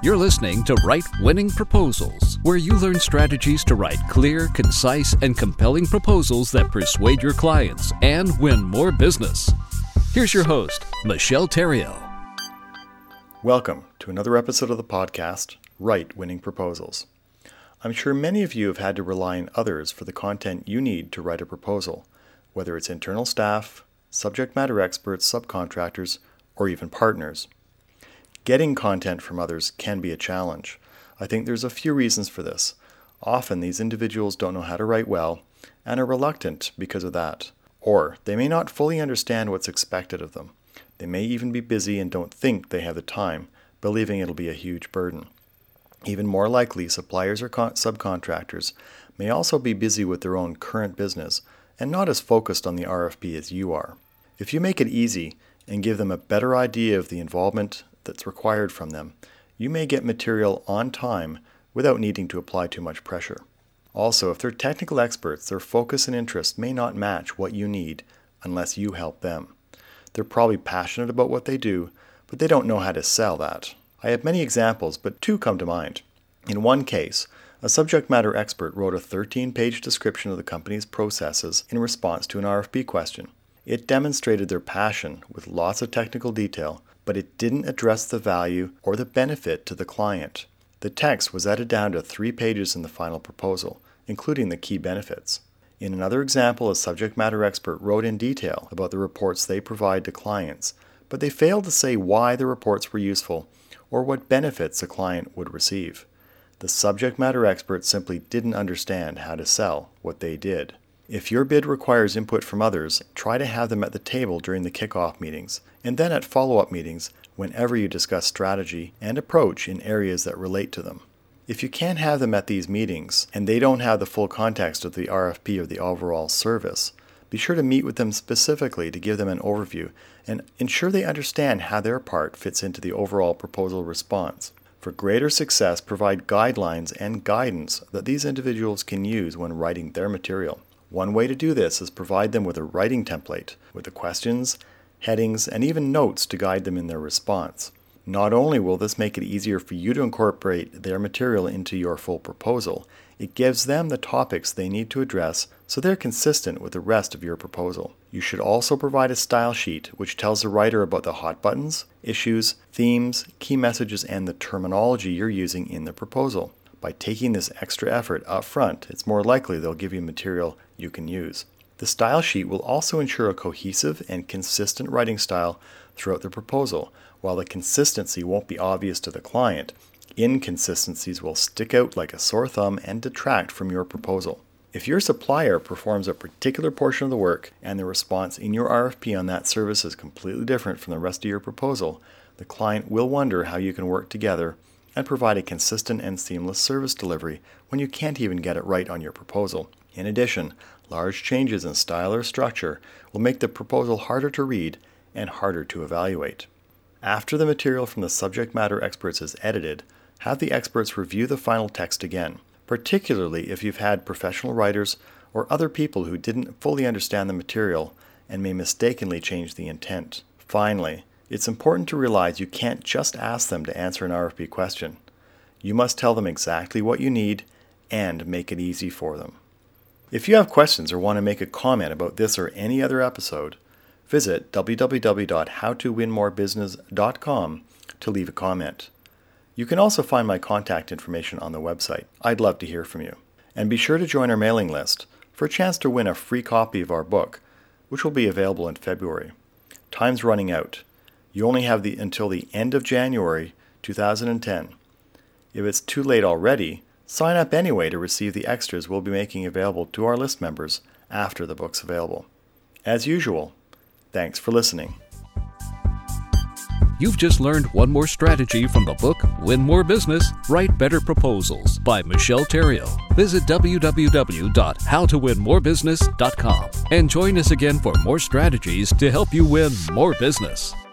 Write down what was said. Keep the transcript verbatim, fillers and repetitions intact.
You're listening to Write Winning Proposals, where you learn strategies to write clear, concise, and compelling proposals that persuade your clients and win more business. Here's your host, Michelle Theriault. Welcome to another episode of the podcast, Write Winning Proposals. I'm sure many of you have had to rely on others for the content you need to write a proposal, whether it's internal staff, subject matter experts, subcontractors, or even partners. Getting content from others can be a challenge. I think there's a few reasons for this. Often these individuals don't know how to write well and are reluctant because of that. Or they may not fully understand what's expected of them. They may even be busy and don't think they have the time, believing it'll be a huge burden. Even more likely, suppliers or con- subcontractors may also be busy with their own current business and not as focused on the R F P as you are. If you make it easy and give them a better idea of the involvement that's required from them, you may get material on time without needing to apply too much pressure. Also, if they're technical experts, their focus and interest may not match what you need unless you help them. They're probably passionate about what they do, but they don't know how to sell that. I have many examples, but two come to mind. In one case, a subject matter expert wrote a thirteen-page description of the company's processes in response to an R F P question. It demonstrated their passion with lots of technical detail, but it didn't address the value or the benefit to the client. The text was edited down to three pages in the final proposal, including the key benefits. In another example, a subject matter expert wrote in detail about the reports they provide to clients, but they failed to say why the reports were useful or what benefits a client would receive. The subject matter expert simply didn't understand how to sell what they did. If your bid requires input from others, try to have them at the table during the kickoff meetings, and then at follow-up meetings whenever you discuss strategy and approach in areas that relate to them. If you can't have them at these meetings, and they don't have the full context of the R F P or the overall service, be sure to meet with them specifically to give them an overview and ensure they understand how their part fits into the overall proposal response. For greater success, provide guidelines and guidance that these individuals can use when writing their material. One way to do this is provide them with a writing template with the questions, headings, and even notes to guide them in their response. Not only will this make it easier for you to incorporate their material into your full proposal, it gives them the topics they need to address so they're consistent with the rest of your proposal. You should also provide a style sheet which tells the writer about the hot buttons, issues, themes, key messages, and the terminology you're using in the proposal. By taking this extra effort up front, it's more likely they'll give you material you can use. The style sheet will also ensure a cohesive and consistent writing style throughout the proposal. While the consistency won't be obvious to the client, inconsistencies will stick out like a sore thumb and detract from your proposal. If your supplier performs a particular portion of the work and the response in your R F P on that service is completely different from the rest of your proposal, the client will wonder how you can work together and provide a consistent and seamless service delivery when you can't even get it right on your proposal. In addition, large changes in style or structure will make the proposal harder to read and harder to evaluate. After the material from the subject matter experts is edited, have the experts review the final text again, particularly if you've had professional writers or other people who didn't fully understand the material and may mistakenly change the intent. Finally, it's important to realize you can't just ask them to answer an R F P question. You must tell them exactly what you need and make it easy for them. If you have questions or want to make a comment about this or any other episode, visit w w w dot how to win more business dot com to leave a comment. You can also find my contact information on the website. I'd love to hear from you. And be sure to join our mailing list for a chance to win a free copy of our book, which will be available in February. Time's running out. You only have the until the end of January two thousand ten. If it's too late already, sign up anyway to receive the extras we'll be making available to our list members after the book's available. As usual, thanks for listening. You've just learned one more strategy from the book Win More Business, Write Better Proposals by Michelle Theriault. Visit w w w dot how to win more business dot com and join us again for more strategies to help you win more business.